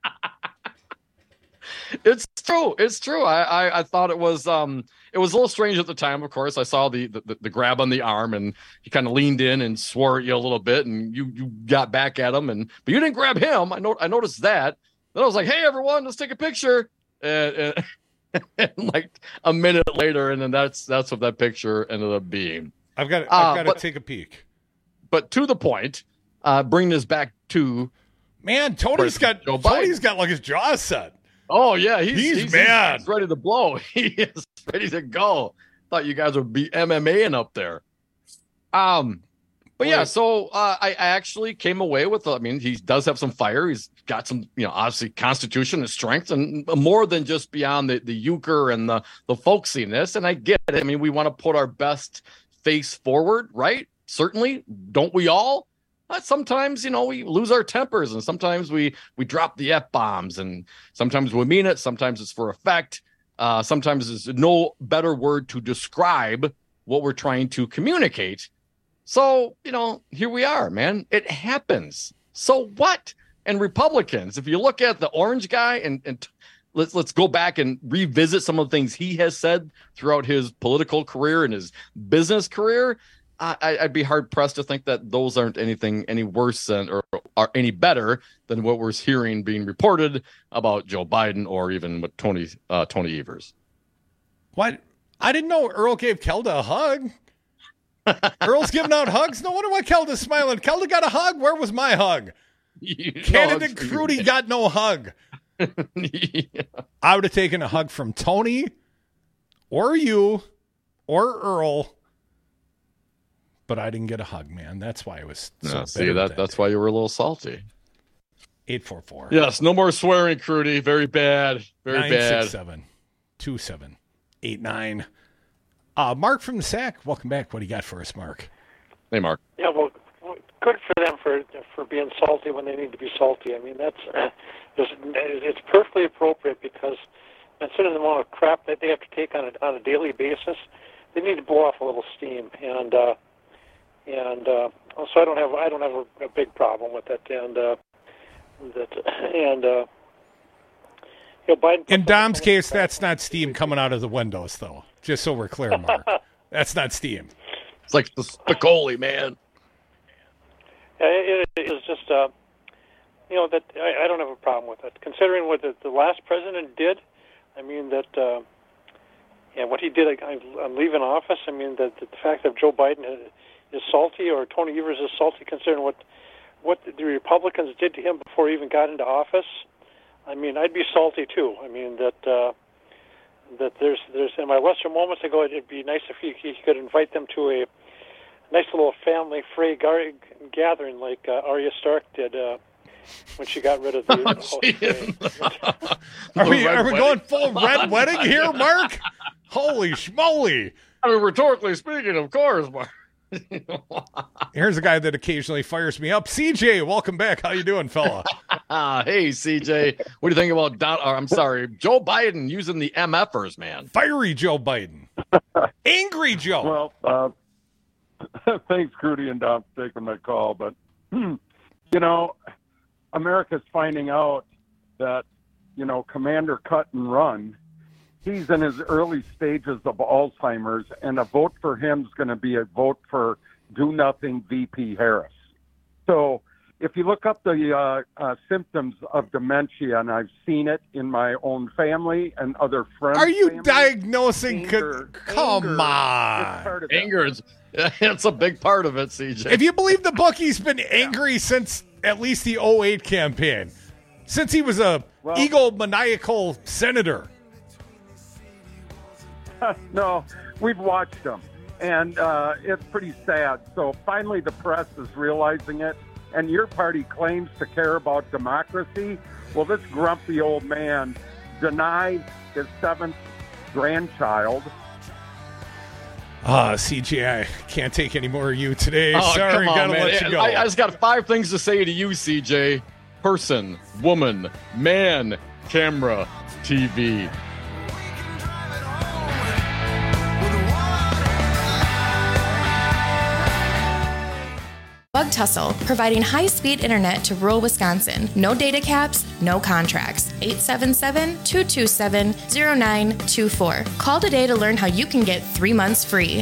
It's true. It's true. I thought it was a little strange at the time. Of course, I saw the grab on the arm, and he kind of leaned in and swore at you a little bit, and you got back at him, but you didn't grab him. I noticed that. Then I was like, "Hey, everyone, let's take a picture." And like a minute later, and then that's what that picture ended up being. I've got to take a peek. But to the point, bring this back to Tony's got like his jaw set. Oh yeah, he's mad. He's ready to blow. He is ready to go. Thought you guys would be MMAing up there. But yeah, so I actually came away with. He does have some fire. He's got some, obviously constitution and strength, and more than just beyond the euchre and the folksiness. And I get it. We want to put our best face forward, right? Certainly, don't we all? Sometimes, we lose our tempers, and sometimes we drop the F-bombs, and sometimes we mean it. Sometimes it's for effect. Sometimes there's no better word to describe what we're trying to communicate. So, here we are, man. It happens. So what? And Republicans, if you look at the orange guy and let's go back and revisit some of the things he has said throughout his political career and his business career, I'd be hard pressed to think that those aren't any worse than or are any better than what we're hearing being reported about Joe Biden or even with Tony Evers. What? I didn't know Earl gave Kelda a hug. Earl's giving out hugs. No wonder why Kelda's smiling. Kelda got a hug. Where was my hug? Candidate Crudy got no hug. Yeah. I would have taken a hug from Tony or you or Earl, but I didn't get a hug, man. That's why I was so bitter. That's why you were a little salty. 844. Yes, no more swearing, Crudy. Very bad. Very bad. 967-2789. Mark from the Sac, welcome back. What do you got for us, Mark? Hey, Mark. Yeah, well, good for them for being salty when they need to be salty. I mean, it's perfectly appropriate because considering the amount of crap that they have to take on a daily basis, they need to blow off a little steam. And so I don't have a big problem with it. Biden. In Dom's case, that's not steam coming out of the windows, though. Just so we're clear, Mark. That's not steam. It's like the Spicoli, man. It is just, that I don't have a problem with it. Considering what the last president did, I mean, what he did on leaving office, I mean, the fact that Joe Biden is salty or Tony Evers is salty considering what the Republicans did to him before he even got into office, I mean, I'd be salty too. I mean, that there's in my lesser moments ago, it'd be nice if he could invite them to a nice little family free gathering like Arya Stark did when she got rid of the host. Are we going full red wedding here, Mark? Holy schmoly! I mean, rhetorically speaking, of course, Mark. Here's a guy that occasionally fires me up. CJ, welcome back. How you doing, fella? Hey, CJ. What do you think about Joe Biden using the MFers, man? Fiery Joe Biden. Angry Joe. Well, thanks, Crudy and Dom, for taking my call. But, America's finding out that, Commander Cut and Run, he's in his early stages of Alzheimer's, and a vote for him is going to be a vote for do-nothing VP Harris. So if you look up the symptoms of dementia, and I've seen it in my own family and other friends. Are you diagnosing? Come on. Anger is it's a big part of it, CJ. If you believe the book, he's been angry since at least the 2008 campaign, since he was a egomaniacal senator. No, we've watched him, and it's pretty sad. So finally the press is realizing it, and your party claims to care about democracy. Well, this grumpy old man denies his 7th grandchild. CJ, I can't take any more of you today. Sorry, gotta let you go. I just got 5 things to say to you, CJ. Person, woman, man, camera, TV. Bug Tussle, providing high-speed internet to rural Wisconsin. No data caps, no contracts. 877-227-0924. Call today to learn how you can get 3 months free.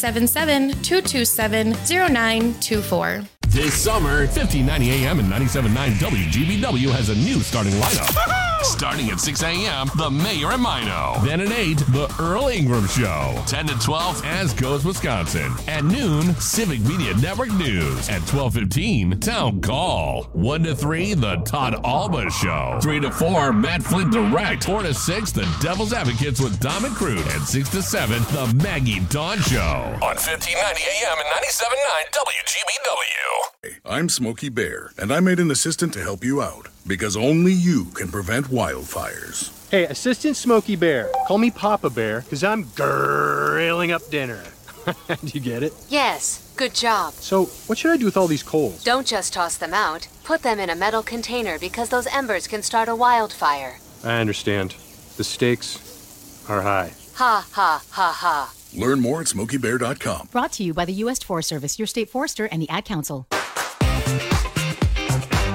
877-227-0924. This summer, 1590 AM and 97.9 WGBW has a new starting lineup. Starting at 6 a.m., The Mayor and Mino. Then at 8, The Earl Ingram Show. 10 to 12, As Goes Wisconsin. At noon, Civic Media Network News. At 12:15, Town Call. 1 to 3, The Todd Alba Show. 3 to 4, Matt Flint Direct. 4 to 6, The Devil's Advocates with Dom and Crude. And 6 to 7, The Maggie Dawn Show. On 1590 AM and 97.9 WGBW. I'm Smokey Bear, and I made an assistant to help you out, because only you can prevent wildfires. Hey, Assistant Smokey Bear. Call me Papa Bear, because I'm grilling up dinner. Do you get it? Yes, good job. So, what should I do with all these coals? Don't just toss them out. Put them in a metal container, because those embers can start a wildfire. I understand. The stakes are high. Ha, ha, ha, ha. Learn more at SmokeyBear.com. Brought to you by the U.S. Forest Service, your state forester, and the Ad Council.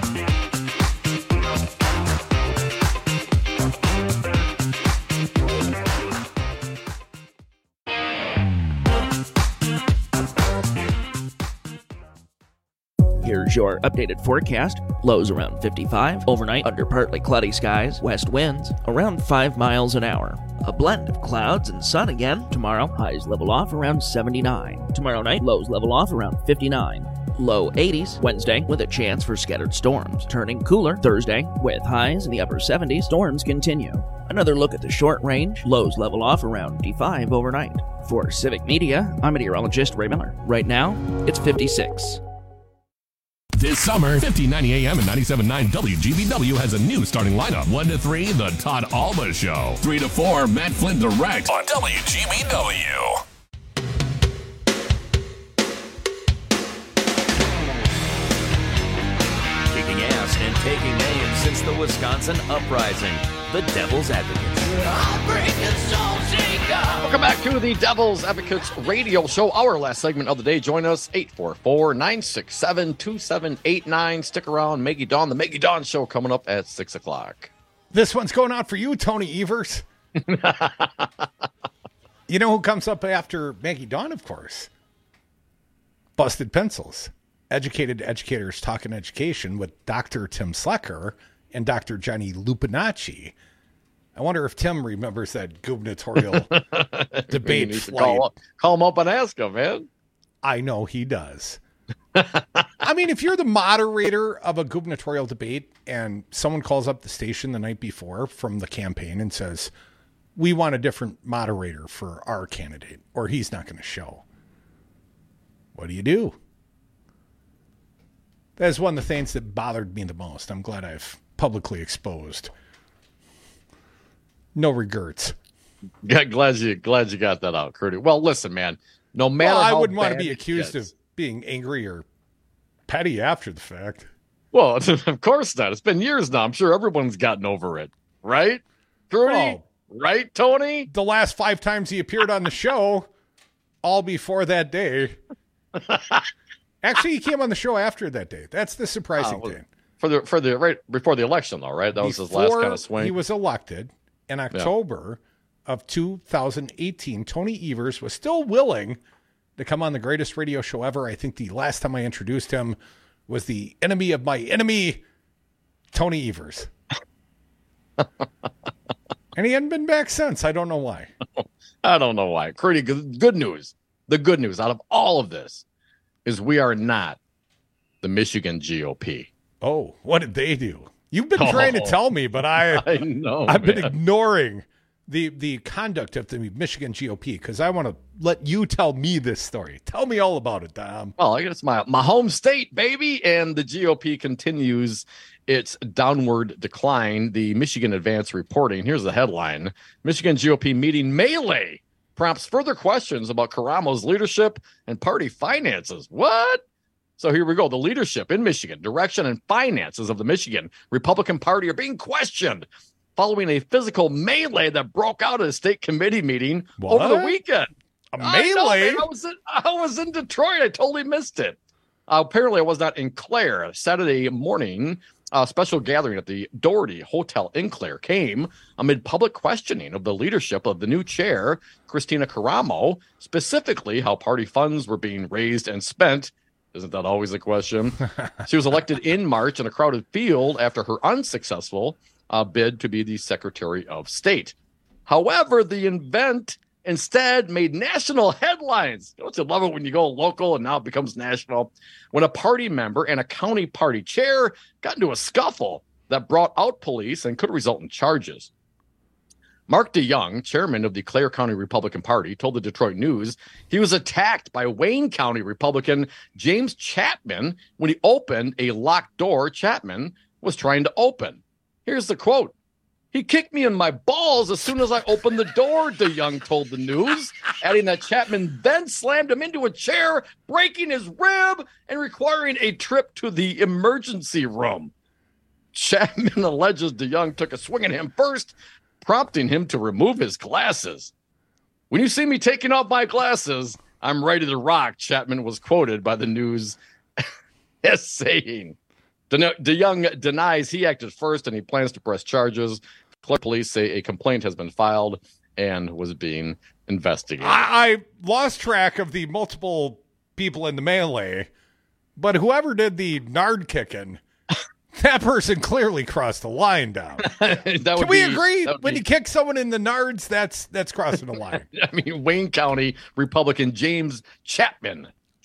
Here's your updated forecast. Lows around 55. Overnight, under partly cloudy skies. West winds around 5 miles an hour. A blend of clouds and sun again. Tomorrow, highs level off around 79. Tomorrow night, lows level off around 59. Low 80s Wednesday with a chance for scattered storms. Turning cooler Thursday with highs in the upper 70s. Storms continue. Another look at the short range. Lows level off around 55 overnight. For Civic Media, I'm meteorologist Ray Miller. Right now, it's 56. This summer, 1590 AM and 97.9 WGBW has a new starting lineup. 1 to 3, The Todd Alba Show. 3 to 4, Matt Flynn Direct on WGBW. Kicking ass and taking names since the Wisconsin Uprising. The Devil's Advocates. Welcome back to the Devil's Advocates radio show. Our last segment of the day. Join us, 844-967-2789. Stick around. Maggie Dawn, the Maggie Dawn Show coming up at 6 o'clock. This one's going out for you, Tony Evers. You know who comes up after Maggie Dawn, of course? Busted Pencils. Educated Educators Talking Education with Dr. Tim Slecker and Dr. Johnny Lupinacci. I wonder if Tim remembers that gubernatorial debate flight. Call him up and ask him, man. I know he does. I mean, if you're the moderator of a gubernatorial debate and someone calls up the station the night before from the campaign and says, we want a different moderator for our candidate, or he's not going to show. What do? That's one of the things that bothered me the most. I'm glad I've publicly exposed. No regrets. Yeah, glad you got that out, Curdy. Well, listen, man. No matter I how wouldn't want to bad be it accused gets. of being angry or petty after the fact. Well, of course not. It's been years now. I'm sure everyone's gotten over it, right, Curdy? Oh, right, Tony? The last 5 times he appeared on the show, all before that day. Actually, he came on the show after that day. That's the surprising thing. For the right before the election, though, right? That was his last kind of swing. He was elected in October of 2018. Tony Evers was still willing to come on the greatest radio show ever. I think the last time I introduced him was the enemy of my enemy, Tony Evers. And he hadn't been back since. I don't know why. I don't know why. Curdy, good news. The good news out of all of this is we are not the Michigan GOP. Oh, what did they do? You've been trying to tell me, but I know I've been ignoring the conduct of the Michigan GOP because I want to let you tell me this story. Tell me all about it, Dom. Well, I guess it's my home state, baby, and the GOP continues its downward decline. The Michigan Advance reporting. Here's the headline: Michigan GOP meeting melee prompts further questions about Karamo's leadership and party finances. What? So here we go. The leadership in Michigan, direction and finances of the Michigan Republican Party are being questioned following a physical melee that broke out at a state committee meeting over the weekend. A melee? I was in Detroit. I totally missed it. Apparently, I was not in Clare. Saturday morning, a special gathering at the Doherty Hotel in Clare came amid public questioning of the leadership of the new chair, Christina Karamo, specifically how party funds were being raised and spent. Isn't that always a question? She was elected in March in a crowded field after her unsuccessful bid to be the Secretary of State. However, the event instead made national headlines. Don't you love it when you go local and now it becomes national? When a party member and a county party chair got into a scuffle that brought out police and could result in charges. Mark DeYoung, chairman of the Clare County Republican Party, told the Detroit News he was attacked by Wayne County Republican James Chapman when he opened a locked door Chapman was trying to open. Here's the quote. He kicked me in my balls as soon as I opened the door, DeYoung told the News, adding that Chapman then slammed him into a chair, breaking his rib and requiring a trip to the emergency room. Chapman alleges DeYoung took a swing at him first, prompting him to remove his glasses. When you see me taking off my glasses, I'm ready to rock, Chapman was quoted by the News as saying. DeYoung denies he acted first and he plans to press charges. Clare police say a complaint has been filed and was being investigated. I lost track of the multiple people in the melee, But whoever did the nard kicking, that person clearly crossed the line down. Can we agree? When you kick someone in the nards, that's crossing the line. I mean, Wayne County Republican James Chapman.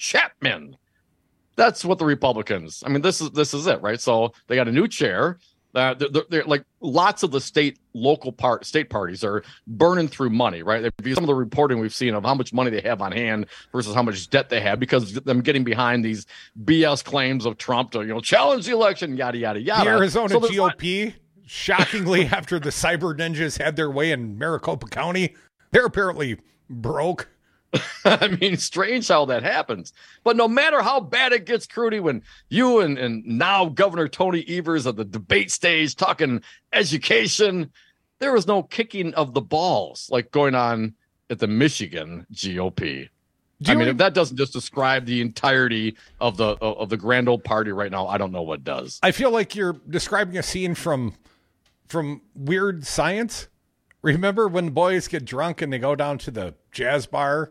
That's what the Republicans. I mean, this is it, right? So they got a new chair. They're like lots of the state parties are burning through money, right? Some of the reporting we've seen of how much money they have on hand versus how much debt they have because of them getting behind these BS claims of Trump to challenge the election, yada yada yada. The Arizona GOP, shockingly, after the cyber ninjas had their way in Maricopa County, they're apparently broke. I mean, strange how that happens. But no matter how bad it gets, Crudy, when you and now Governor Tony Evers at the debate stage talking education, there was no kicking of the balls like going on at the Michigan GOP. If that doesn't just describe the entirety of the grand old party right now, I don't know what does. I feel like you're describing a scene from Weird Science. Remember when the boys get drunk and they go down to the jazz bar?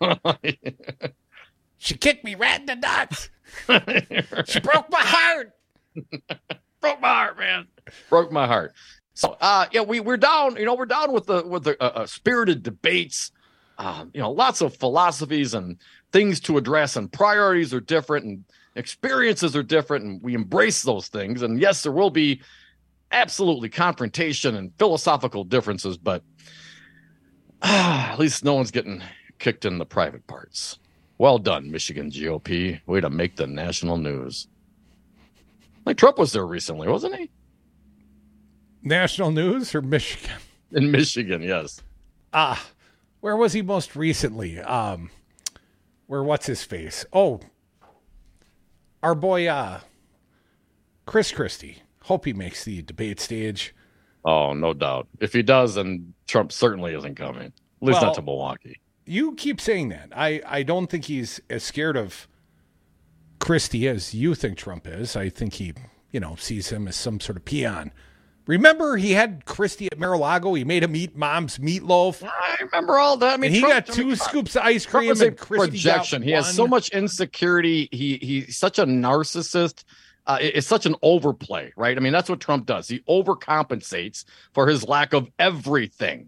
She kicked me right in the nuts. She broke my heart. Broke my heart, man. Broke my heart. So, we're down. We're down with the spirited debates. Lots of philosophies and things to address, and priorities are different, and experiences are different, and we embrace those things. And yes, there will be absolutely confrontation and philosophical differences, but at least no one's getting kicked in the private parts. Well done, Michigan GOP. Way to make the national news. Like Trump was there recently, wasn't he? National news or Michigan? In Michigan, yes. Where was he most recently? What's his face? Oh, our boy, Chris Christie. Hope he makes the debate stage. Oh, no doubt. If he does, then Trump certainly isn't coming. At least not to Milwaukee. You keep saying that. I don't think he's as scared of Christie as you think Trump is. I think he, sees him as some sort of peon. Remember, he had Christie at Mar-a-Lago. He made him eat mom's meatloaf. I remember all that. I mean, and he got 2 scoops of ice cream. And Christie projection. He has so much insecurity. He's such a narcissist. It's such an overplay, right? I mean, that's what Trump does. He overcompensates for his lack of everything.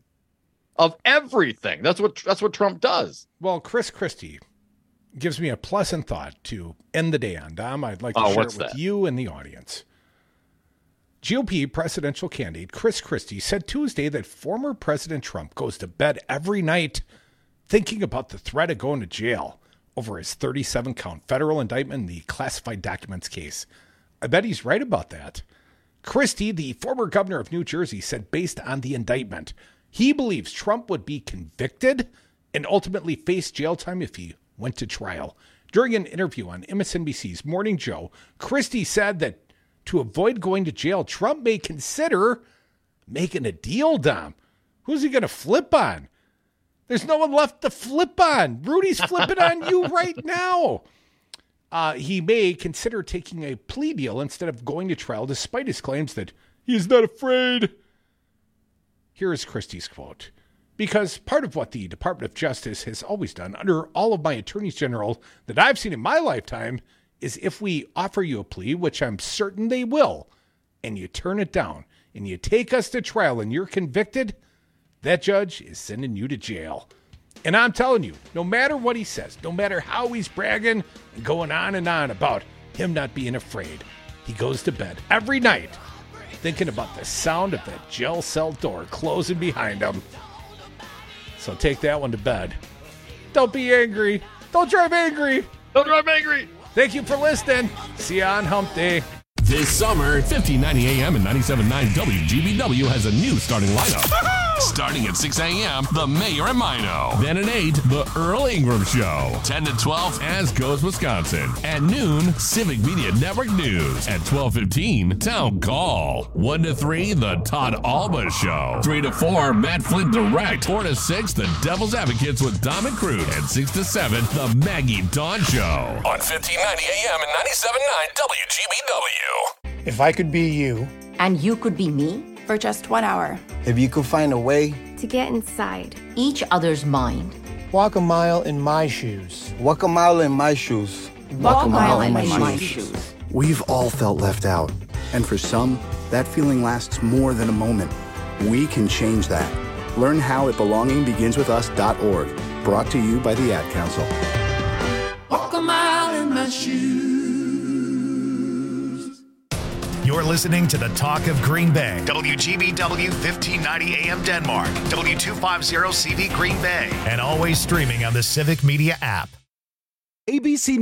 That's what Trump does. Well, Chris Christie gives me a pleasant thought to end the day on, Dom. I'd like to share it with you and the audience. GOP presidential candidate Chris Christie said Tuesday that former President Trump goes to bed every night thinking about the threat of going to jail over his 37-count federal indictment in the classified documents case. I bet he's right about that. Christie, the former governor of New Jersey, said based on the indictment, he believes Trump would be convicted and ultimately face jail time if he went to trial. During an interview on MSNBC's Morning Joe, Christie said that to avoid going to jail, Trump may consider making a deal, Dom. Who's he going to flip on? There's no one left to flip on. Rudy's flipping on you right now. He may consider taking a plea deal instead of going to trial, despite his claims that he's not afraid. Here is Christie's quote. Because part of what the Department of Justice has always done under all of my attorneys general that I've seen in my lifetime is if we offer you a plea, which I'm certain they will, and you turn it down and you take us to trial and you're convicted, that judge is sending you to jail. And I'm telling you, no matter what he says, no matter how he's bragging and going on and on about him not being afraid, he goes to bed every night thinking about the sound of that jail cell door closing behind him. So take that one to bed. Don't be angry. Don't drive angry. Don't drive angry. Thank you for listening. See you on Hump Day. This summer, 1590 AM and 97.9 WGBW has a new starting lineup. Starting at 6 a.m., The Mayor and Mino. Then at 8, The Earl Ingram Show. 10 to 12, As Goes Wisconsin. At noon, Civic Media Network News. At 12:15, Town Call. 1 to 3, The Todd Alba Show. 3 to 4, Matt Flint Direct. 4 to 6, The Devil's Advocates with Dom and Crude. And 6 to 7, The Maggie Dawn Show. On 1590 AM and 97.9 WGBW. If I could be you. And you could be me? For just 1 hour. If you could find a way. To get inside. Each other's mind. Walk a mile in my shoes. Walk a mile in my shoes. Walk a mile in my shoes. We've all felt left out. And for some, that feeling lasts more than a moment. We can change that. Learn how at belongingbeginswithus.org. Brought to you by the Ad Council. Walk a mile in my shoes. You're listening to the Talk of Green Bay. WGBW 1590 AM Denmark. W250 CV Green Bay. And always streaming on the Civic Media app. ABC